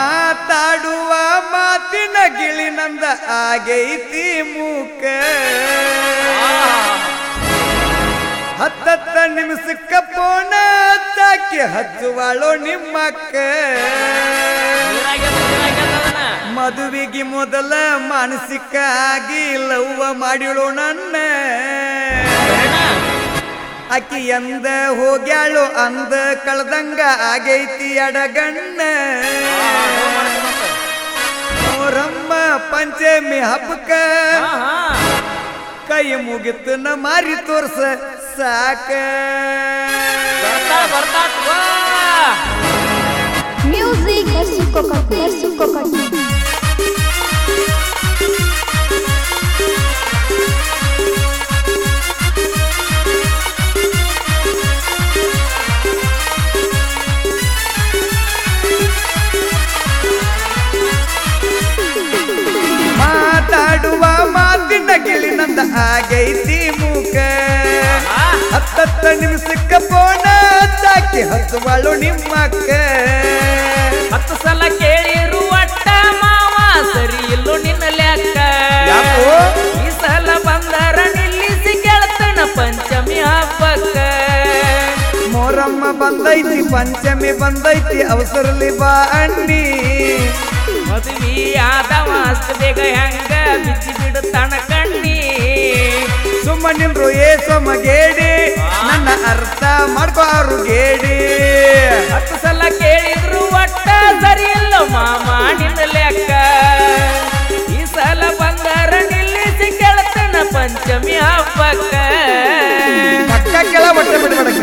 ಮಾತಾಡುವ ಮಾತಿನ ಗಿಳಿನಂದ ಆಗೈತಿ ಮೂಕ ಹತ್ತತ್ತ ನಿಮಿಷಕ್ಕ ಪೋನ ಹತ್ತಾಕಿ ಹಚ್ಚುವಾಳೋ ನಿಮ್ಮಕ್ಕ ಮದುವೆಗೆ ಮೊದಲ ಮಾನಸಿಕ ಆಗಿ ಲವ್ವ ಮಾಡಿಳು ನನ್ನ ಆಕಿ ಎಂದ ಹೋಗ್ಯಾಳು ಅಂದ ಕಳ್ದಂಗ ಆಗೈತಿ ಅಡಗಣ್ಣ ಮೊಹರಮ್ಮ ಪಂಚಮಿ ಹಬ್ಬಕ್ಕ ಕೈ ಮುಗಿತು ನ ಮಾರಿ ತೋರ್ಸ ಸಾಕ ಮ್ಯೂಸಿಕ್ ನರ್ಸುಕೊಕಟ್ ಮಾತಾಡುವ ಮಾತಿನ ಗಿಳಿನಂದ ಆಗೈತಿ ಮೂಕ ಹತ್ತತ್ತ ನಿಮಿಷಕ್ಕ ಪೋನ ಹತ್ತಾಕಿ ಹಚ್ಚುವಾಳು ನಿಮ್ಮಕ್ಕ 10 ಸಲ ಕೇಳಿರು ಒಟ್ಟ ಮಾವ ಸರಿ ಇಲ್ಲೋ ನಿನ್ನ ಲೆಕ್ಕ ಈ ಸಲ ಬಂದರ ನಿಲ್ಲಿಸಿ ಗೆಳತನ ಪಂಚಮಿ ಹಬ್ಬಕ್ಕ ಮೊಹರಮ್ಮ ಬಂದೈತಿ ಪಂಚಮಿ ಬಂದೈತಿ ಅವಸರಲಿ ಬಾ ಅಣ್ಣಿ ಮದುವೆ ಆದವ ಅಷ್ಟು ಬೇಗ ಹೆಂಗ ಬಿಚ್ಚಿ ಬಿಡುತ್ತಾನ ಕಣ್ಣಿ ಸುಮ್ಮನಿಂದ್ರು ಸೊಮಗೇಡಿ ನನ್ನ ಅರ್ಥ ಮಾಡ್ಕೋರು ಗೇಡಿ 10 ಸಲ ಕೇಳಿದ್ರು ಒಟ್ಟ ಸರಿ ಇಲ್ಲ ಮಾಮ ನಿನ್ನ ಲೆಕ್ಕ ಈ ಸಲ ಬಂದರ ನಿಲ್ಲಿಸಿ ಗೆಳತನ ಪಂಚಮಿ ಹಬ್ಬಕ್ಕ ಪಕ್ಕ ಕೆಳ ಬಟ್ಟೆ ಬಿಡಬೇಡ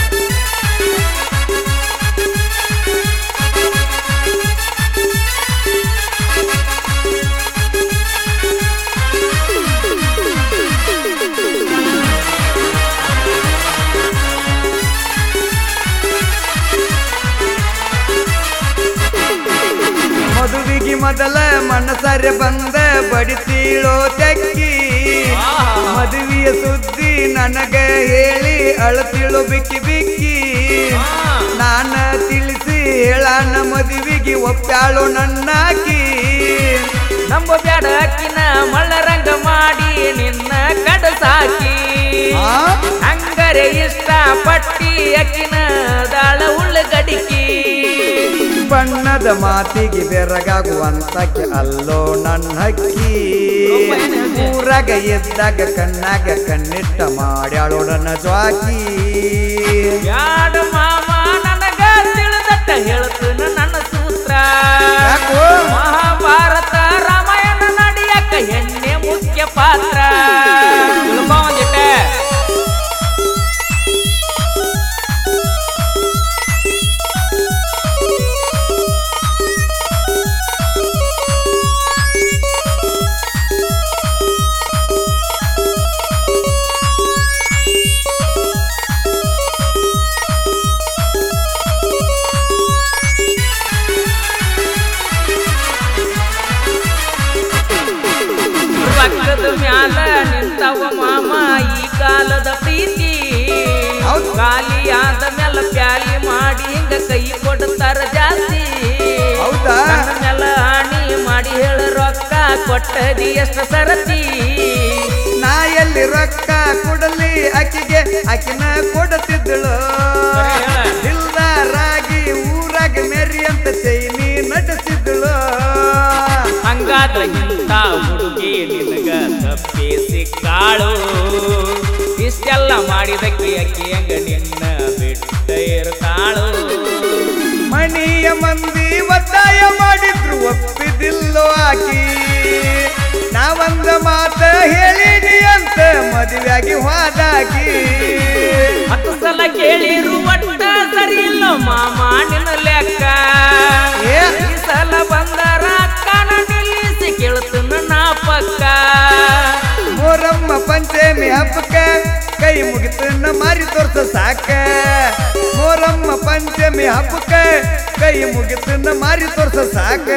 ಮದುವಿಗೆ ಮೊದಲ ಮನಸಾರೆ ಬಂದ ಬಡಿತೀಳೋ ತೆಕ್ಕಿ ಮದುವೆಯ ಸುದ್ದಿ ನನಗ ಹೇಳಿ ಅಳತಿಳು ಬಿಕ್ಕಿ ಬಿಕ್ಕಿ ನಾನ ತಿಳಿಸಿ ಹೇಳಾನ ಮದುವೆಗೆ ಒಪ್ಪ್ಯಾಳು ನನ್ನಾಕಿ ನಂಬ ಬ್ಯಾಡ ಅಕ್ಕಿನ ಮಳ್ಳರಂಗ ಮಾಡಿ ನಿನ್ನ ಕಡಸಾಕಿ ಹಂಗರೆ ಇಷ್ಟ ಪಟ್ಟಿ ಅಕ್ಕಿನ ದಾಳ ಉಳ್ಳಗಡಿಕಿ ಬಣ್ಣದ ಮಾತಿಗೆ ಬೆರಗಾಗುವಂತಕ್ಕೆ ಅಲ್ಲೋ ನನ್ನ ಹಕ್ಕಿ ಊರಾಗ ಎದ್ದಾಗ ಕಣ್ಣಾಗ ಕಣ್ಣಿಟ್ಟ ಮಾಡ್ಯಾಳೋ ನನ್ನ ಜ್ವಾಕಿ ಬ್ಯಾಡ ಮಾಮ ನನಗ ತಿಳಿದಟ್ಟ ಹೇಳ್ತನ ನನ್ನ ಸೂತ್ರ ಮಹಾಭಾರತ ರಾಮಾಯಣ ನಡಿಯಕ್ಕ ಹೆಣ್ಣೆ ಮುಖ್ಯ ಪಾತ್ರ ಒಂದಿಟ್ಟೆ ಪಕ್ಕದ ಮ್ಯಾಲ ನಿಂತವ ಮಾಮ ಈ ಕಾಲದ ಪ್ರೀತಿ ಖಾಲಿ ಆದ ಮ್ಯಾಲ ಪ್ಯಾಲಿ ಮಾಡಿ ಹಿಂಗ ಕೈ ಕೊಡ್ತಾರ ಜಾಸ್ತಿ ನನ್ನ ಮ್ಯಾಲ ಹಾನಿ ಮಾಡಿ ಹೇಳ ರೊಕ್ಕ ಕೊಟ್ಟದಿ ಎಷ್ಟು ಸರತಿ ನಾ ಎಲ್ಲಿ ರೊಕ್ಕ ಕೊಡಲಿ ಆಕಿಗೆ ಆಕಿನ ಕೊಡುತ್ತಿದ್ದಳು ಇಲ್ದಾರಾಗಿ ಊರಾಗ ಮೆರಿ ಅಂತ ಚೈನಿ ನಡೆಸಿದ್ದಳು ಹಂಗಾದ್ರ ಇಂಥ ಹುಡುಗಿ ನಿನಗ ತಪ್ಪಿಸಿ ಕಾಳು ಇಷ್ಟೆಲ್ಲ ಮಾಡಿದಕ್ಕೆ ಅಕ್ಕಿ ಹಂಗ ನಿನ್ನ ಬಿಟ್ಟ ಇರ್ತಾಳು ಮಣಿಯ ಮಂದಿ ಒತ್ತಾಯ ಮಾಡಿದ್ರು ಒಪ್ಪಿದಿಲ್ಲೋ ಆಕಿ ನಾವಂದ ಮಾತ ಹೇಳಿನಿ ಅಂತ ಮದುವೆಯಾಗಿ ಹೋದಾಗಿ 10 ಸಲ ಕೇಳಿರು ಒಟ್ಟ ಸರಿ ಇಲ್ಲ ಮಾಮ ನಿನ್ನ ಲೆಕ್ಕ ಈ ಸಲ ಬಂದರ ಅಕ್ಕನ ನಿಲ್ಲಿಸಿ ಕೇಳ್ತನ ನಾ ಪಕ್ಕ ಮೊಹರಮ್ಮ ಪಂಚಮಿ ಹಬ್ಬಕ್ಕ ಕೈ ಮುಗಿತನ್ನ ಮಾರಿ ತೋರ್ಸ ಸಾಕ ಮೊಹರಮ್ಮ ಪಂಚಮಿ ಹಬ್ಬಕ್ಕ ಕೈ ಮುಗಿತನ್ನ ಮಾರಿ ತೋರ್ಸ ಸಾಕ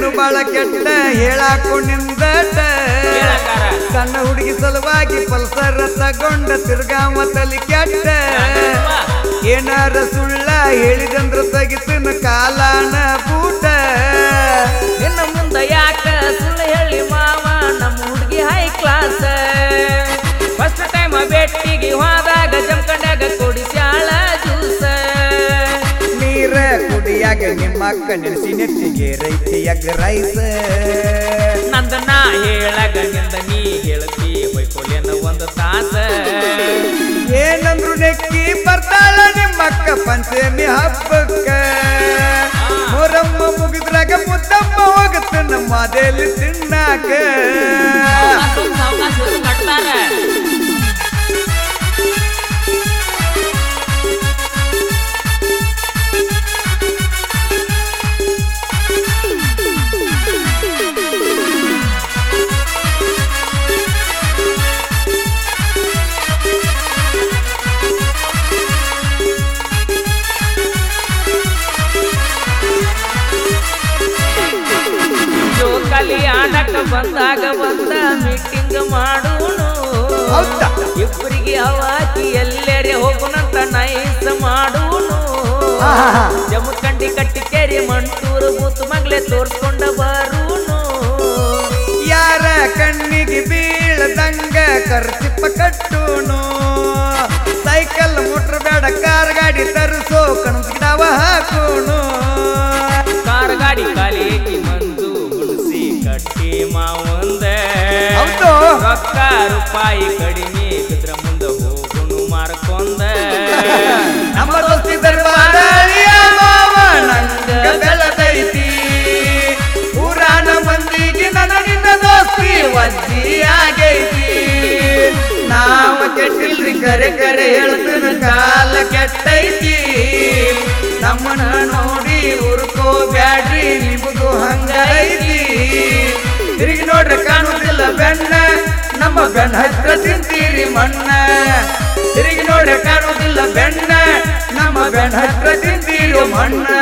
ನೀನು ಬಾಳ ಕೆಟ್ಟ ಹೇಳಾಕು ನಿಂದಟ ಸಣ್ಣ ಹುಡುಗಿ ಸಲುವಾಗಿ ಪಲ್ಸರ್ ತಗೊಂಡ ತಿರ್ಗಾಮ ತಲಿ ಕೆಟ್ಟ ಏನಾರ ಸುಳ್ಳ ಹೇಳಿದಂದ್ರ ತೆಗಿತಿನ ಕಾಲಾನ ಬೂಟ ಇನ್ನು ಮುಂದ ಯಾಕ ಸುಳ್ಳು ಹೇಳಿ ಮಾವ ನಮ್ಮ ಹುಡುಗಿ ಹೈ ಕ್ಲಾಸ್ ಫಸ್ಟ್ ಟೈಮ್ ಬೆಟ್ಟಿಗೆ ಹೋದಾಗ ಜಮಖಂಡಾಗ ಕೊಡಿಸ್ಯಾಳ ಜ್ಯೂಸ ನೀರ ಕುಡಿಯಾಗ ನಿಮ್ಮ ಅಕ್ಕ ನೆನೆಸಿ ನೆತ್ತಿಗೆ ರೈತಿಯಾಗ ರೈಸ ನಂದನ ಹೇಳಗ ನಿಂದ ನೀ ಹೇಳ್ತಿ ಬೈಕೋಲೇನ ಒಂದು ತಾಸ ಏನಂದ್ರು ನೆಕ್ಕಿ ಬರ್ತಾಳ ನಿಮ್ಮಕ್ಕ ಪಂಚಮಿ ಹಬ್ಬಕ್ಕ ಮೊರಮ್ಮ ಮುಗಿದ್ರಾಗ ಮುದ್ದಮ್ಮ ಹೋಗುತ್ತೆ ನಮ್ಮ ಅದೆಲ್ಲಿ ತಿನ್ನಾಕ ಕಲ್ಯಾಣಕ್ಕೆ ಬಂದಾಗ ಬಂದ ಮೀಟಿಂಗ್ ಮಾಡೋನು ಇಬ್ಬರಿಗೆ ಹವಾಕಿ ಎಲ್ಲೆರೆ ಹೋಗುನಂತ ನೈಸ್ ಮಾಡೋನು ಜಮಖಂಡಿ ಕಟ್ಟಿಕೇರಿ ಮಂಟೂರು ಬೂತ್ ಮಗ್ಲೆ ತೋರ್ಸ್ಕೊಂಡ ಬರೋನು ಯಾರ ಕಣ್ಣಿಗೆ ಬೀಳದಂಗ ಖರ್ಚಿಪ್ಪ ಕಟ್ಟುನು ಸೈಕಲ್ ಮೋಟ್ರ್ ಬೇಡ ಕಾರ್ ಗಾಡಿ ತರಿಸೋ ಕಣಸ್ ಗಿಡವ ಹಾಕೋನು ಕಾರ್ ಗಾಡಿ ಕಾಲಿಗೆ ಮಂದು ಹುಣಸಿ ಕಟ್ಟಿ ಮಾವಂದ ರೊಕ್ಕ ರೂಪಾಯಿ ಕಡಿಮೆ ಇದ್ರ ಮುಂದ ಹೋಗುನು ಮಾರ್ಕೊಂಡ ನಮ್ಮ ದೋಸ್ತಿ ದರ್ಬಾರ ನಂಗ ಬೆಳದೈತಿ ಊರಾನ ಮಂದಿಗೆ ನನ್ನ ನಿನ್ನ ದೋಸ್ತಿ ವಜ್ಜಿ ಆಗೈತಿ ನಾವ ಕೆಟ್ಟಿಲ್ರಿ ಕರೆ ಕರೆ ಹೇಳ್ತೀನಿ ಕಾಲ ಕೆಟ್ಟೈತಿ ನಮ್ಮನ್ನ ನೋಡಿ ಉರ್ಕೋ ಬ್ಯಾಡ್ರಿ ನಿಮಗೂ ಹಂಗೈತಿ ತಿರುಗಿ ನೋಡ್ರಿ ಕಾಣುದಿಲ್ಲ ಬೆನ್ನ ನಮ್ಮ ಬೆನ್ನ ಹತ್ರ ತಿಂತೀರಿ ಮಣ್ಣ ತಿರುಗಿ ನೋಡ್ರಿ ಕಾಣುದಿಲ್ಲ ಬೆನ್ನ ನಮ್ಮ ಬೆನ್ನ ಹತ್ರ ತಿಂತೀರಿ ಮಣ್ಣ